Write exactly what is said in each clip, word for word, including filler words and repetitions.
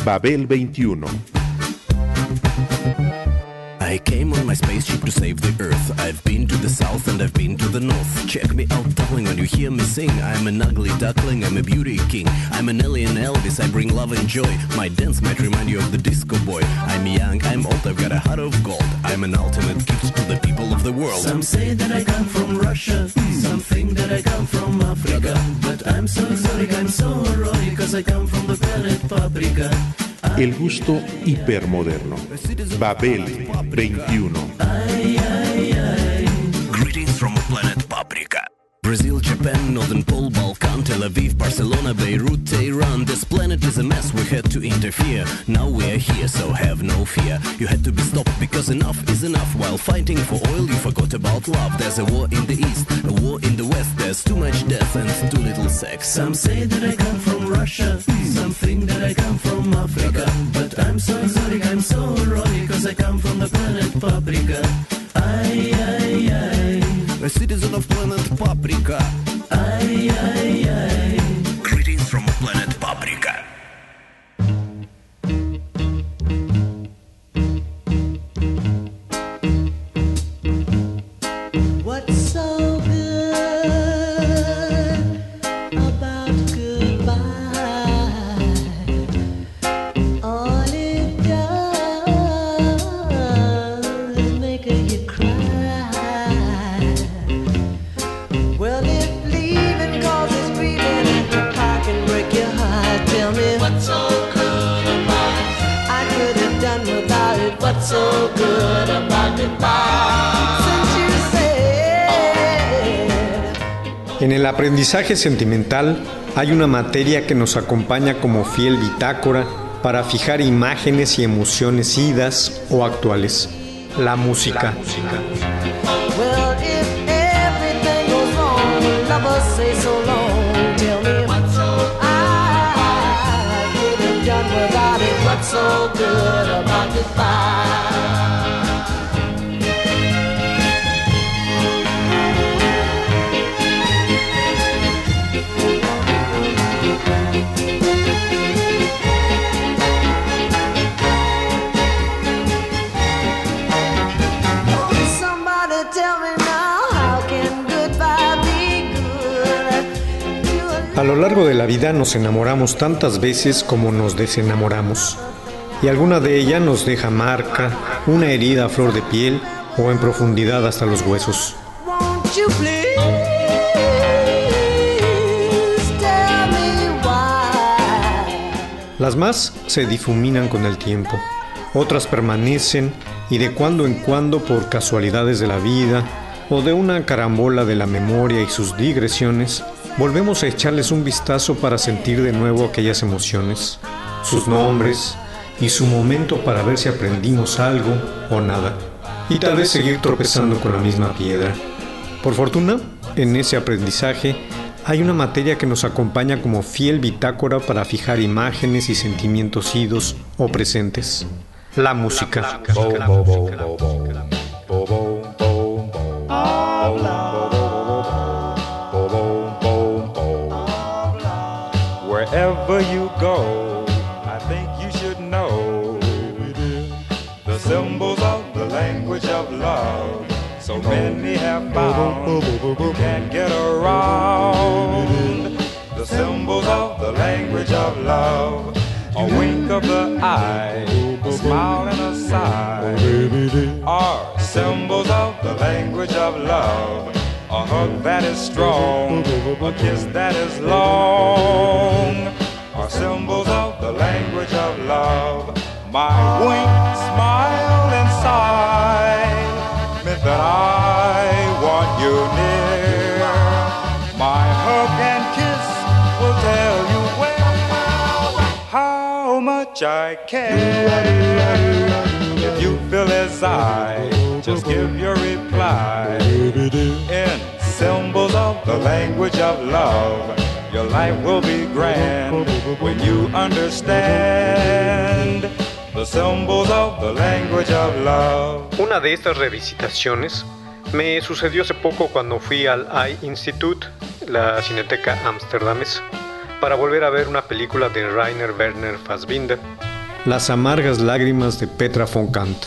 Babel veintiuno. I came on my spaceship to save the Earth. I've been to the south and I've been to the north. Check me out, darling, when you hear me sing. I'm an ugly duckling, I'm a beauty king. I'm an alien Elvis, I bring love and joy. My dance might remind you of the disco boy. I'm young, I'm old, I've got a heart of gold. I'm an ultimate gift to the people of the world. Some say that I come from Russia, some think that I come from Africa. But I'm so sorry, I'm so roy, cause I come from the planet Paprika. El gusto hipermoderno. Babel veintiuno. Ay, ay, ay. Greetings from planet Paprika. Brazil, Japan, Northern Pole, Balkan, Tel Aviv, Barcelona, Beirut, Tehran. This planet is a mess, we had to interfere. Now we are here, so have no fear. You had to be stopped because enough is enough. While fighting for oil, you forgot about love. There's a war in the east, a war in the west. There's too much death and too little sex. Some say that I come from Russia, some think that I come from Africa. But I'm so sorry, I'm so roy, cause I come from the planet Paprika. Ay, ay, ay. A citizen of planet Paprika. Ay, ay, ay. Greetings from planet Paprika. What's so good about goodbye? All it does is make you cry. Well, if leaving causes grieving and the pie can break your heart, tell me what's so good about it? I could have done without it. What's so good about goodbye? Since you said. En el aprendizaje sentimental hay una materia que nos acompaña como fiel bitácora para fijar imágenes y emociones idas o actuales: la música. Well, if everything goes wrong, lovers say so long. Tell me what's so I could have done without it. What's so good about goodbye? Somebody tell me now, how can goodbye be good? A lo largo de la vida nos enamoramos tantas veces como nos desenamoramos, y alguna de ellas nos deja marca, una herida a flor de piel o en profundidad hasta los huesos. Won't you please tell me why? Las más se difuminan con el tiempo, otras permanecen y de cuando en cuando, por casualidades de la vida o de una carambola de la memoria y sus digresiones, volvemos a echarles un vistazo para sentir de nuevo aquellas emociones, sus nombres y su momento para ver si aprendimos algo o nada, y tal vez seguir tropezando con la misma piedra. Por fortuna, en ese aprendizaje hay una materia que nos acompaña como fiel bitácora para fijar imágenes y sentimientos idos o presentes: la música. Wherever you go, I think you should know the symbols of the language of love. So many have found you can't get around the symbols of the language of love. A wink of the eye, a smile and a sigh are symbols of the language of love. A hug that is strong, a kiss that is long are symbols of the language of love. My wink, smile and sigh meant that I want you near. My hug and kiss will tell you well how much I care. If you feel as I, just give your reply in symbols of the language of love. Your life will be grand when you understand the symbols of the language of love. Una de estas revisitaciones me sucedió hace poco cuando fui al Eye Institute, la Cineteca Amsterdames, para volver a ver una película de Rainer Werner Fassbinder, Las amargas lágrimas de Petra von Kant.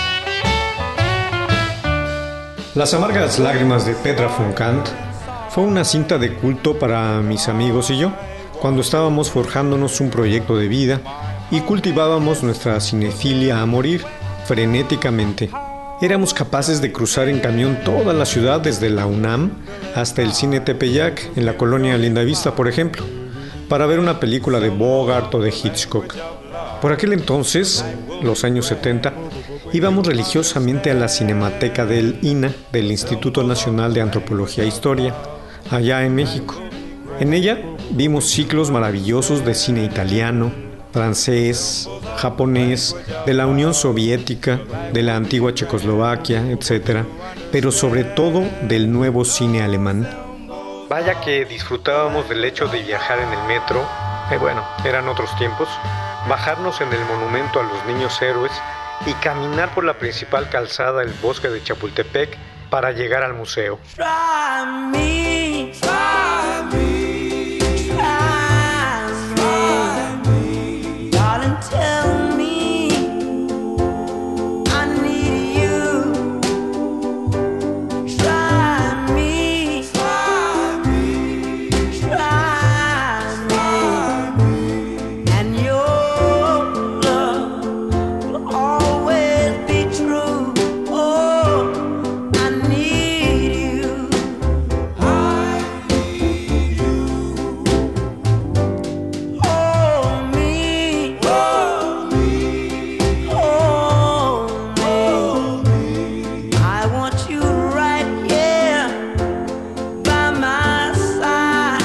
Las amargas lágrimas de Petra von Kant fue una cinta de culto para mis amigos y yo, cuando estábamos forjándonos un proyecto de vida y cultivábamos nuestra cinefilia a morir frenéticamente. Éramos capaces de cruzar en camión toda la ciudad desde la UNAM hasta el Cine Tepeyac, en la colonia Lindavista, por ejemplo, para ver una película de Bogart o de Hitchcock. Por aquel entonces, los años setenta, íbamos religiosamente a la Cinemateca del I N A, del Instituto Nacional de Antropología e Historia, allá en México. En ella vimos ciclos maravillosos de cine italiano, francés, japonés, de la Unión Soviética, de la antigua Checoslovaquia, etcétera, pero sobre todo del nuevo cine alemán. Vaya que disfrutábamos del hecho de viajar en el metro, eh, bueno, eran otros tiempos, bajarnos en el monumento a los niños héroes y caminar por la principal calzada del bosque de Chapultepec para llegar al museo. Try me, try me, try me, try me. Darling, tell me I need you. Try me, try me, try me, and your love will always be true. Oh, I need you. I need you. Hold me, hold me, hold me. I want you right here by my side.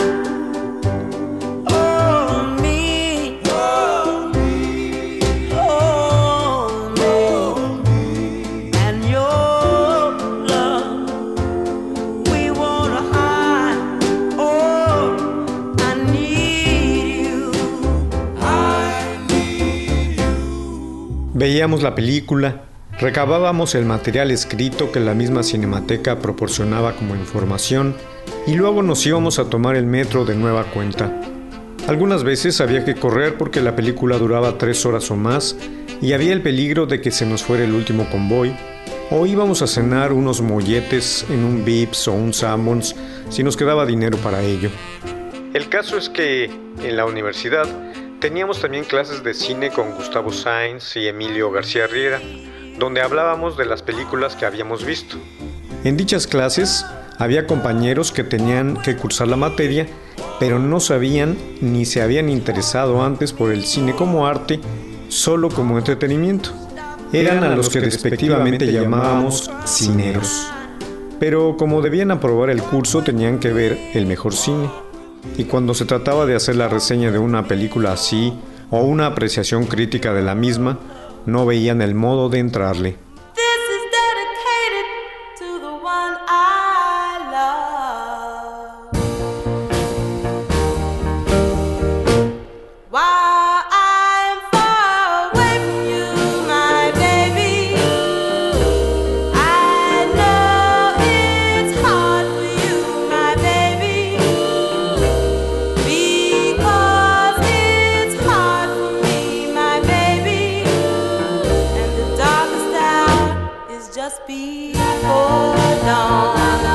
Hold me, hold me, hold me, and your love we wanna hide. Oh, I need you. I need you. Veíamos la película, recabábamos el material escrito que la misma Cinemateca proporcionaba como información y luego nos íbamos a tomar el metro de nueva cuenta. Algunas veces había que correr porque la película duraba tres horas o más y había el peligro de que se nos fuera el último convoy, o íbamos a cenar unos molletes en un Vips o un Sanborns si nos quedaba dinero para ello. El caso es que en la universidad teníamos también clases de cine con Gustavo Sainz y Emilio García Riera, donde hablábamos de las películas que habíamos visto. En dichas clases había compañeros que tenían que cursar la materia, pero no sabían ni se habían interesado antes por el cine como arte, solo como entretenimiento. Eran a los que despectivamente llamábamos cineros. Pero como debían aprobar el curso, tenían que ver el mejor cine. Y cuando se trataba de hacer la reseña de una película así, o una apreciación crítica de la misma, no veían el modo de entrarle. This is dedicated to the one I love. While I'm far away from you, my baby, I know it's hard for you, my baby, because it's hard for me, my baby, and the darkest hour is just before dawn.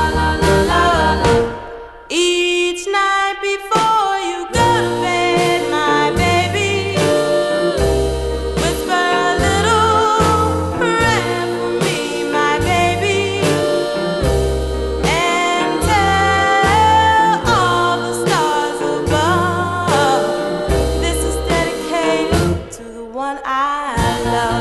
Each night before you go to bed, my baby, whisper a little prayer for me, my baby, and tell all the stars above, this is dedicated to the one I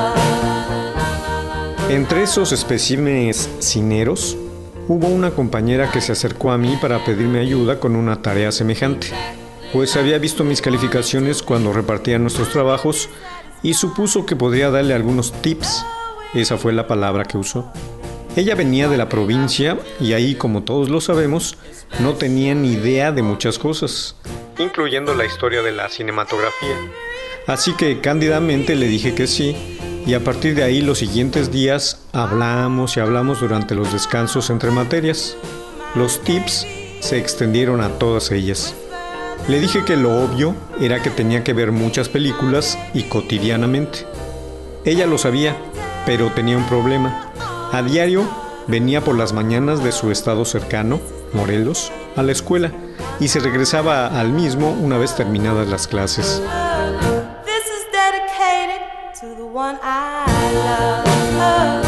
love. Entre esos especímenes cineros, hubo una compañera que se acercó a mí para pedirme ayuda con una tarea semejante, pues había visto mis calificaciones cuando repartía nuestros trabajos y supuso que podría darle algunos tips. Esa fue la palabra que usó. Ella venía de la provincia y ahí, como todos lo sabemos, no tenía ni idea de muchas cosas, incluyendo la historia de la cinematografía. Así que cándidamente le dije que sí, y a partir de ahí los siguientes días hablamos y hablamos durante los descansos entre materias. Los tips se extendieron a todas ellas. Le dije que lo obvio era que tenía que ver muchas películas y cotidianamente. Ella lo sabía, pero tenía un problema. A diario venía por las mañanas de su estado cercano, Morelos, a la escuela y se regresaba al mismo una vez terminadas las clases. This is dedicated to the one I love.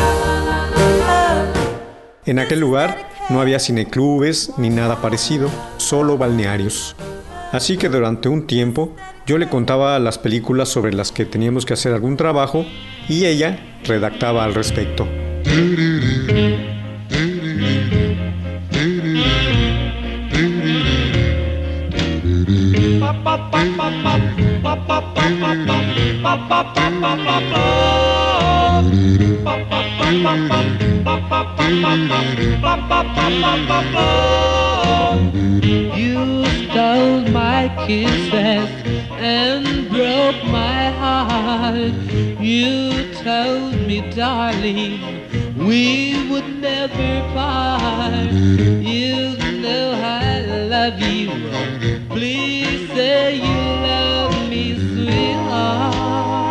En aquel lugar no había cineclubes ni nada parecido, solo balnearios. Así que durante un tiempo yo le contaba las películas sobre las que teníamos que hacer algún trabajo y ella redactaba al respecto. You stole my kisses and broke my heart. You told me, darling, we would never part. You know I love you. Please say you love me, sweetheart.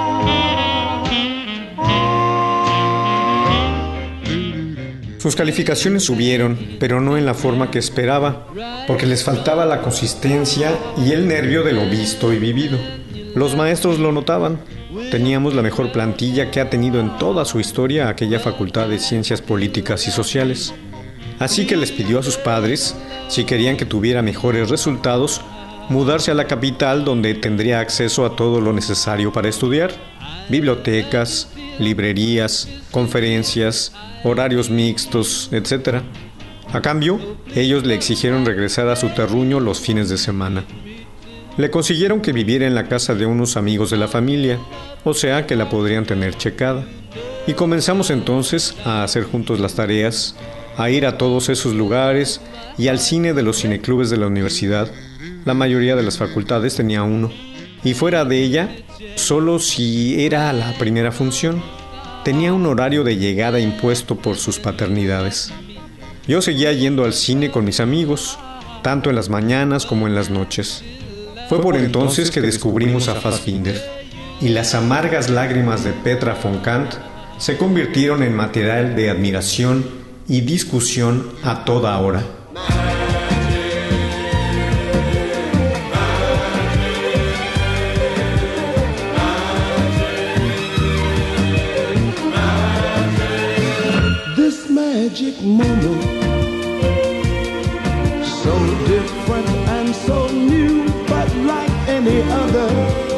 Sus calificaciones subieron, pero no en la forma que esperaba, porque les faltaba la consistencia y el nervio de lo visto y vivido. Los maestros lo notaban. Teníamos la mejor plantilla que ha tenido en toda su historia aquella Facultad de Ciencias Políticas y Sociales. Así que les pidió a sus padres, si querían que tuviera mejores resultados, mudarse a la capital donde tendría acceso a todo lo necesario para estudiar: bibliotecas, librerías, conferencias, horarios mixtos, etcétera. A cambio, ellos le exigieron regresar a su terruño los fines de semana. Le consiguieron que viviera en la casa de unos amigos de la familia, o sea que la podrían tener checada. Y comenzamos entonces a hacer juntos las tareas, a ir a todos esos lugares y al cine de los cineclubes de la universidad. La mayoría de las facultades tenía uno. Y fuera de ella, solo si era la primera función. Tenía un horario de llegada impuesto por sus paternidades. Yo seguía yendo al cine con mis amigos, tanto en las mañanas como en las noches. Fue por entonces que descubrimos a Fassbinder, y las amargas lágrimas de Petra von Kant se convirtieron en material de admiración y discusión a toda hora. Magic moment, so different and so new, but like any other,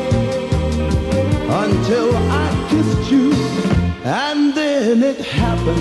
until I kissed you, and then it happened.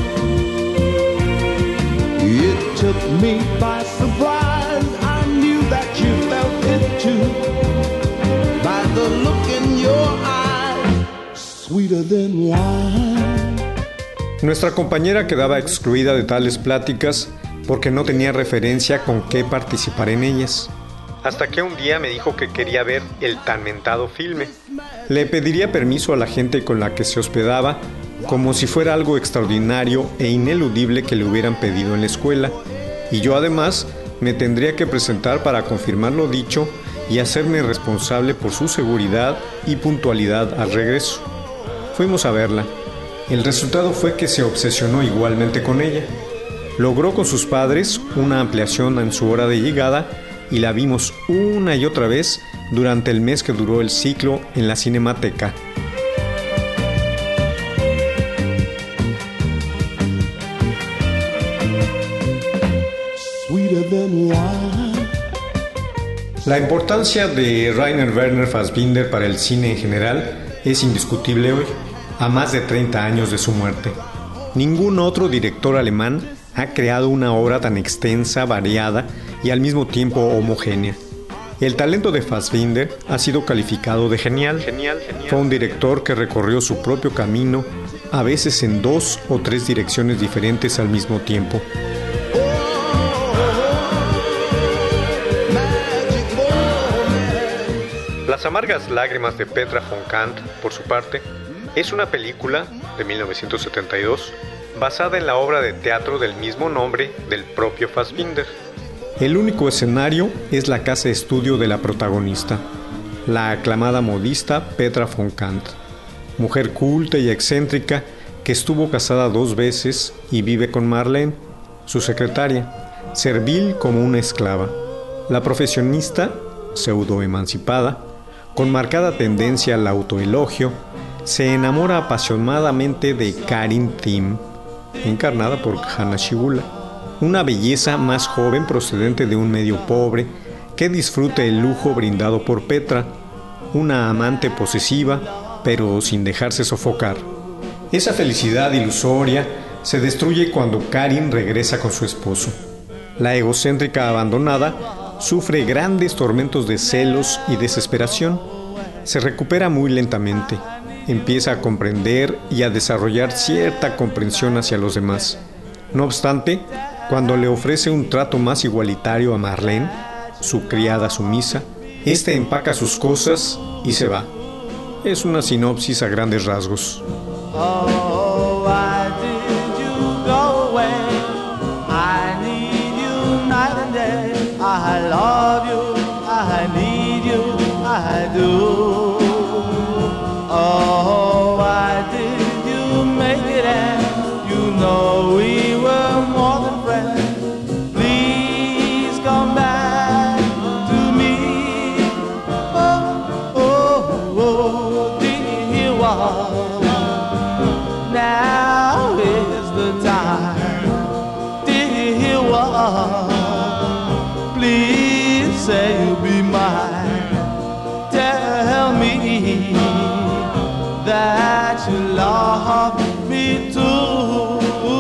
It took me by surprise. I knew that you felt it too, by the look in your eyes, sweeter than wine. Nuestra compañera quedaba excluida de tales pláticas porque no tenía referencia con qué participar en ellas. Hasta que un día me dijo que quería ver el tan mentado filme. Le pediría permiso a la gente con la que se hospedaba, como si fuera algo extraordinario e ineludible que le hubieran pedido en la escuela, y yo además me tendría que presentar para confirmar lo dicho y hacerme responsable por su seguridad y puntualidad al regreso. Fuimos a verla. El resultado fue que se obsesionó igualmente con ella. Logró con sus padres una ampliación en su hora de llegada y la vimos una y otra vez durante el mes que duró el ciclo en la Cinemateca. La importancia de Rainer Werner Fassbinder para el cine en general es indiscutible hoy, a más de treinta años de su muerte. Ningún otro director alemán ha creado una obra tan extensa, variada y al mismo tiempo homogénea. El talento de Fassbinder ha sido calificado de genial. Genial, genial. Fue un director que recorrió su propio camino, a veces en dos o tres direcciones diferentes al mismo tiempo. Las amargas lágrimas de Petra von Kant, por su parte, es una película de mil novecientos setenta y dos basada en la obra de teatro del mismo nombre del propio Fassbinder. El único escenario es la casa estudio de la protagonista, la aclamada modista Petra von Kant, mujer culta y excéntrica que estuvo casada dos veces y vive con Marlene, su secretaria, servil como una esclava. La profesionista, pseudo-emancipada, con marcada tendencia al autoelogio, se enamora apasionadamente de Karin Thiem, encarnada por Hanna Schygulla, una belleza más joven procedente de un medio pobre que disfruta el lujo brindado por Petra, una amante posesiva, pero sin dejarse sofocar. Esa felicidad ilusoria se destruye cuando Karin regresa con su esposo. La egocéntrica abandonada sufre grandes tormentos de celos y desesperación. Se recupera muy lentamente, empieza a comprender y a desarrollar cierta comprensión hacia los demás. No obstante, cuando le ofrece un trato más igualitario a Marlene, su criada sumisa, éste empaca sus cosas y se va. Es una sinopsis a grandes rasgos. Oh, why did you go away? I need you night and day. I love you, I need you, I do. Oh, why did you make it end? You know we were more than friends. Please come back to me. Oh, oh, oh, dear, what? Now is the time, dear one. Please say you'll be mine. Tell me that you love me too.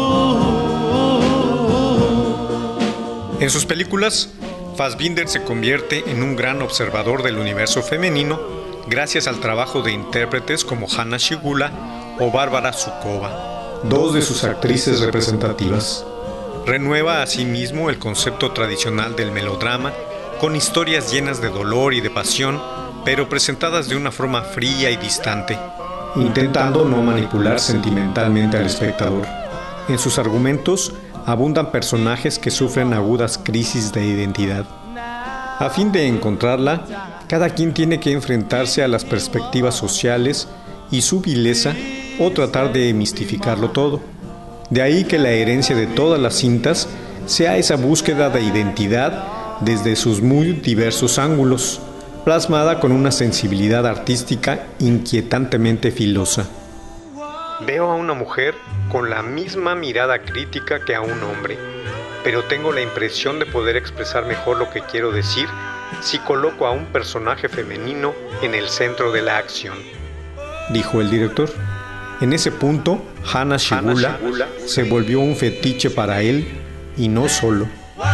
En sus películas, Fassbinder se convierte en un gran observador del universo femenino gracias al trabajo de intérpretes como Hanna Schygulla o Bárbara Zukova, dos de sus actrices representativas. Renueva asimismo el concepto tradicional del melodrama con historias llenas de dolor y de pasión, pero presentadas de una forma fría y distante, intentando no manipular sentimentalmente al espectador. En sus argumentos abundan personajes que sufren agudas crisis de identidad. A fin de encontrarla, cada quien tiene que enfrentarse a las perspectivas sociales y su vileza o tratar de mistificarlo todo. De ahí que la herencia de todas las cintas sea esa búsqueda de identidad desde sus muy diversos ángulos, plasmada con una sensibilidad artística inquietantemente filosa. Veo a una mujer con la misma mirada crítica que a un hombre, pero tengo la impresión de poder expresar mejor lo que quiero decir si coloco a un personaje femenino en el centro de la acción, dijo el director. En ese punto, Hanna Schygulla se volvió un fetiche para él, y no solo.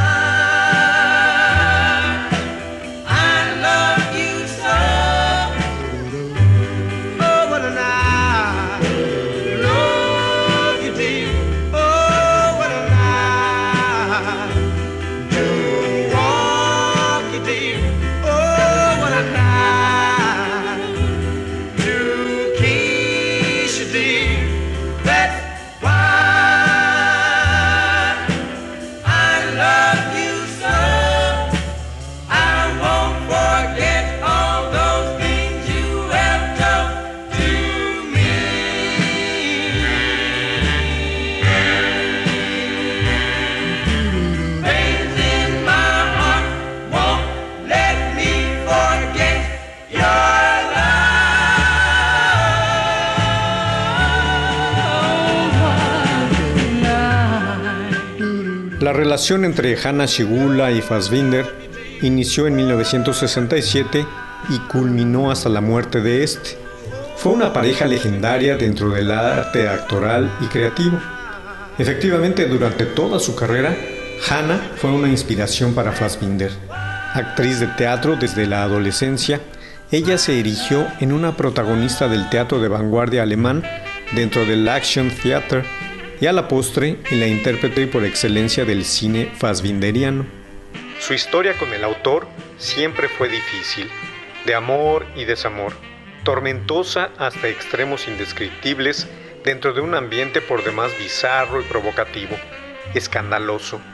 La relación entre Hanna Schygulla y Fassbinder inició en mil novecientos sesenta y siete y culminó hasta la muerte de este. Fue una pareja legendaria dentro del arte actoral y creativo. Efectivamente, durante toda su carrera, Hanna fue una inspiración para Fassbinder. Actriz de teatro desde la adolescencia, ella se erigió en una protagonista del teatro de vanguardia alemán dentro del Action Theater y a la postre en la intérprete por excelencia del cine fassbinderiano. Su historia con el autor siempre fue difícil, de amor y desamor, tormentosa hasta extremos indescriptibles dentro de un ambiente por demás bizarro y provocativo, escandaloso.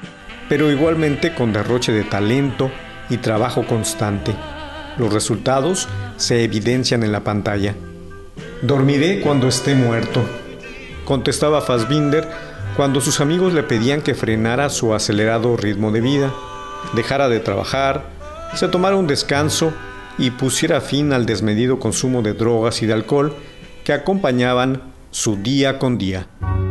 pero igualmente con derroche de talento y trabajo constante. Los resultados se evidencian en la pantalla. «Dormiré cuando esté muerto», contestaba Fassbinder cuando sus amigos le pedían que frenara su acelerado ritmo de vida, dejara de trabajar, se tomara un descanso y pusiera fin al desmedido consumo de drogas y de alcohol que acompañaban su día con día.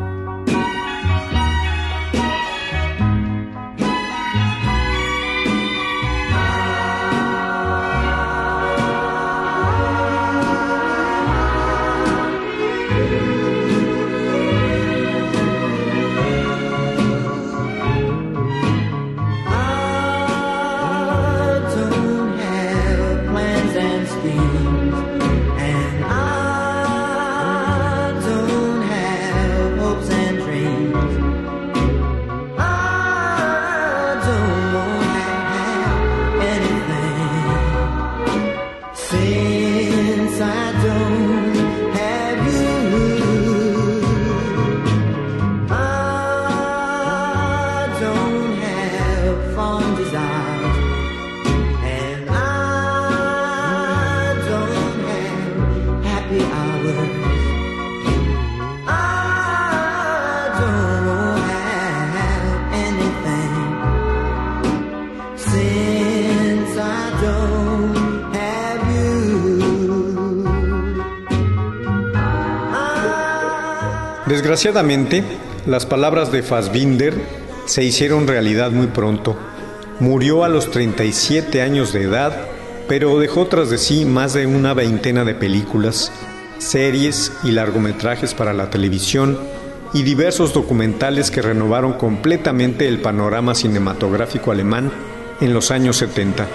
Desgraciadamente, las palabras de Fassbinder se hicieron realidad muy pronto. Murió a los treinta y siete años de edad, pero dejó tras de sí más de una veintena de películas, series y largometrajes para la televisión y diversos documentales que renovaron completamente el panorama cinematográfico alemán en los años setenta.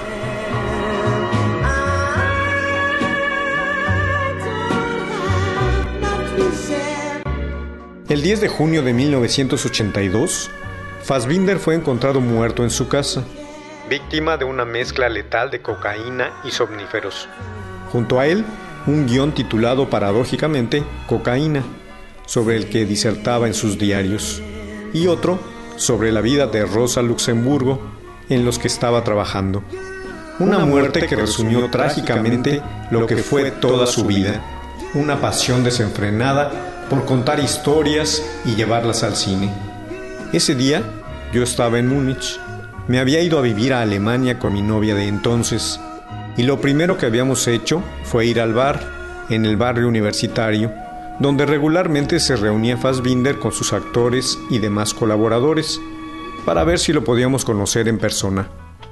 El diez de junio de mil novecientos ochenta y dos, Fassbinder fue encontrado muerto en su casa, víctima de una mezcla letal de cocaína y somníferos. Junto a él, un guión titulado paradójicamente Cocaína, sobre el que disertaba en sus diarios, y otro sobre la vida de Rosa Luxemburgo, en los que estaba trabajando. Una muerte que resumió trágicamente lo que fue toda su vida, una pasión desenfrenada por contar historias y llevarlas al cine. Ese día yo estaba en Múnich. Me había ido a vivir a Alemania con mi novia de entonces, y lo primero que habíamos hecho fue ir al bar, en el barrio universitario, donde regularmente se reunía Fassbinder con sus actores y demás colaboradores, para ver si lo podíamos conocer en persona.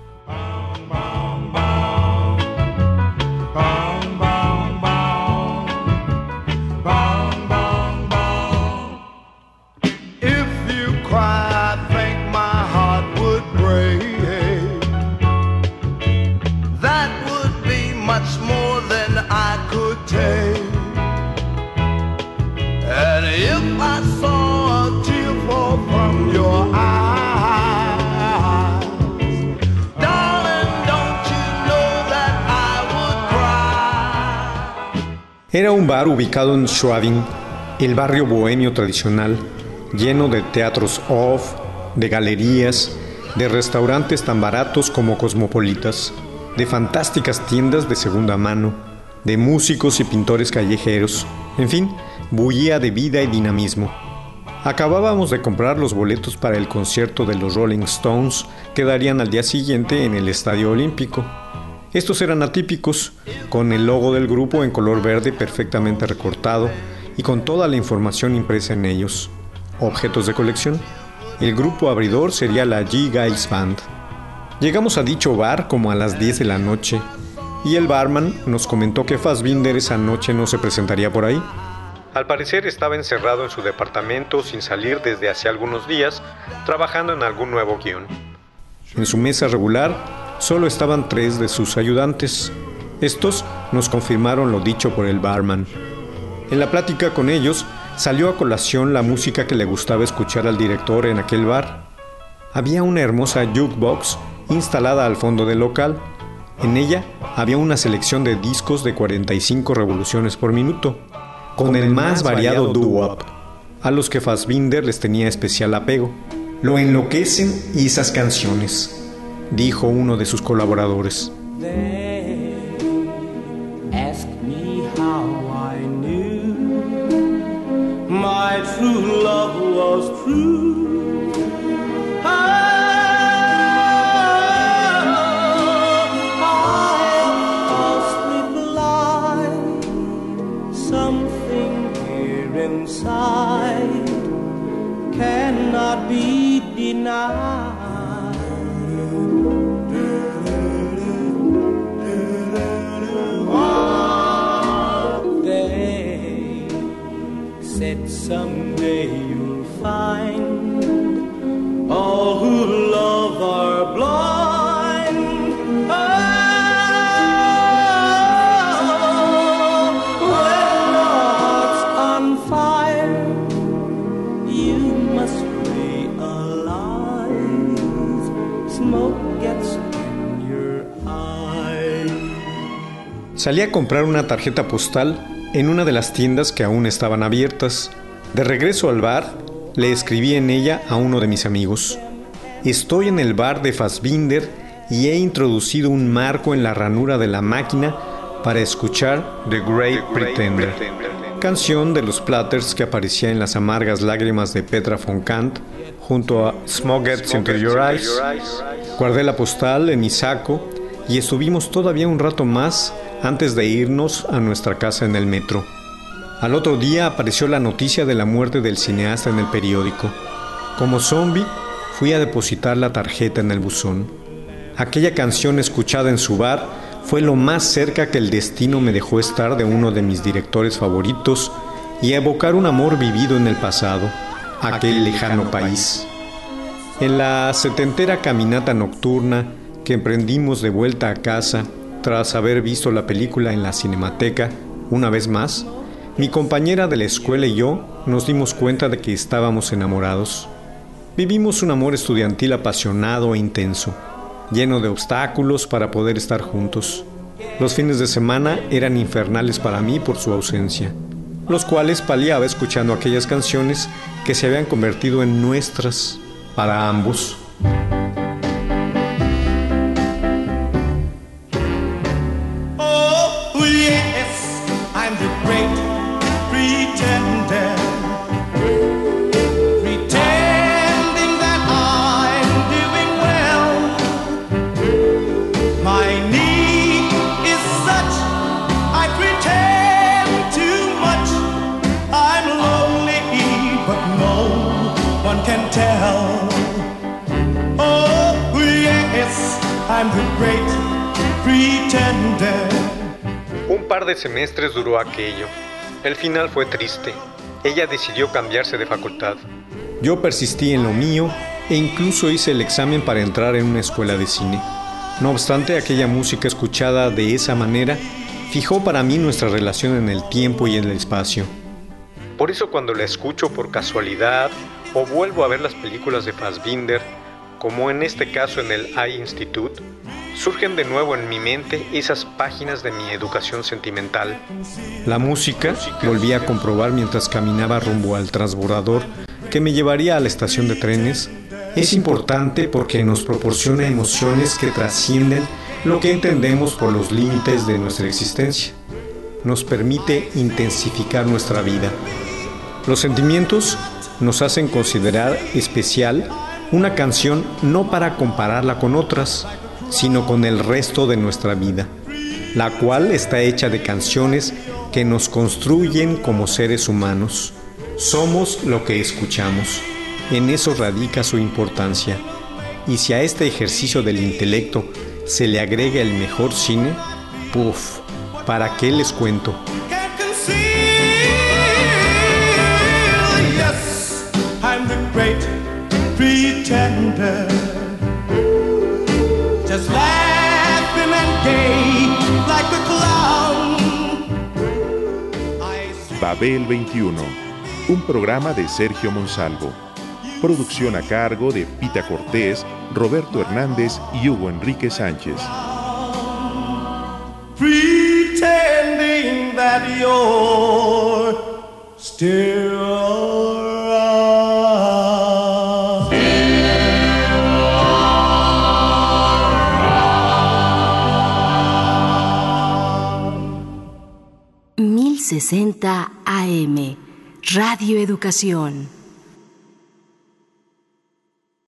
Era un bar ubicado en Schwabing, el barrio bohemio tradicional, lleno de teatros off, de galerías, de restaurantes tan baratos como cosmopolitas, de fantásticas tiendas de segunda mano, de músicos y pintores callejeros, en fin, bullía de vida y dinamismo. Acabábamos de comprar los boletos para el concierto de los Rolling Stones que darían al día siguiente en el Estadio Olímpico. Estos eran atípicos, con el logo del grupo en color verde perfectamente recortado y con toda la información impresa en ellos. Objetos de colección. El grupo abridor sería la G. Giles Band. Llegamos a dicho bar como a las diez de la noche y el barman nos comentó que Fassbinder esa noche no se presentaría por ahí. Al parecer estaba encerrado en su departamento sin salir desde hace algunos días, trabajando en algún nuevo guión. En su mesa regular solo estaban tres de sus ayudantes. Estos nos confirmaron lo dicho por el barman. En la plática con ellos salió a colación la música que le gustaba escuchar al director en aquel bar. Había una hermosa jukebox instalada al fondo del local. En ella había una selección de discos de cuarenta y cinco revoluciones por minuto, con el más variado doo-wop, a los que Fassbinder les tenía especial apego. Lo enloquecen esas canciones, dijo uno de sus colaboradores. They ask me how I knew my true love was true. Oh, I falsely blind. Something here inside cannot be denied. Someday you'll find all who love are blind. Oh, when the heart's on fire, you must realize smoke gets in your eyes. Salí a comprar una tarjeta postal en una de las tiendas que aún estaban abiertas. De regreso al bar, le escribí en ella a uno de mis amigos: estoy en el bar de Fassbinder y he introducido un marco en la ranura de la máquina para escuchar The Great Pretender, canción de los Platters que aparecía en Las amargas lágrimas de Petra von Kant junto a Smoke Gets Into Your Eyes. Guardé la postal en mi saco y estuvimos todavía un rato más antes de irnos a nuestra casa en el metro. Al otro día apareció la noticia de la muerte del cineasta en el periódico. Como zombie, fui a depositar la tarjeta en el buzón. Aquella canción escuchada en su bar fue lo más cerca que el destino me dejó estar de uno de mis directores favoritos y evocar un amor vivido en el pasado, aquel lejano país. En la setentera caminata nocturna que emprendimos de vuelta a casa tras haber visto la película en la Cinemateca, una vez más, mi compañera de la escuela y yo nos dimos cuenta de que estábamos enamorados. Vivimos un amor estudiantil apasionado e intenso, lleno de obstáculos para poder estar juntos. Los fines de semana eran infernales para mí por su ausencia, los cuales paliaba escuchando aquellas canciones que se habían convertido en nuestras para ambos. Oh, yes, I'm the great pretender, pretending that I'm doing well. My need is such, I pretend too much. I'm lonely, but no one can tell. Oh, yes, I'm the great pretender. Un par de semestres duró aquello. El final fue triste. Ella decidió cambiarse de facultad. Yo persistí en lo mío e incluso hice el examen para entrar en una escuela de cine. No obstante, aquella música escuchada de esa manera fijó para mí nuestra relación en el tiempo y en el espacio. Por eso cuando la escucho por casualidad o vuelvo a ver las películas de Fassbinder, como en este caso en el Eye Institute, surgen de nuevo en mi mente esas páginas de mi educación sentimental. La música volví a comprobar mientras caminaba rumbo al transbordador que me llevaría a la estación de trenes. Es importante porque nos proporciona emociones que trascienden lo que entendemos por los límites de nuestra existencia. Nos permite intensificar nuestra vida. Los sentimientos nos hacen considerar especial una canción no para compararla con otras, sino con el resto de nuestra vida, la cual está hecha de canciones que nos construyen como seres humanos. Somos lo que escuchamos. En eso radica su importancia. Y si a este ejercicio del intelecto se le agrega el mejor cine, ¡puf! ¿Para qué les cuento? Yes, I'm the great pretender, just laughing and gay like a clown. Babel veintiuno, un programa de Sergio Monsalvo. Producción a cargo de Pita Cortés, Roberto Hernández y Hugo Enrique Sánchez. Pretending that you're still around. mil sesenta A M, Radio Educación.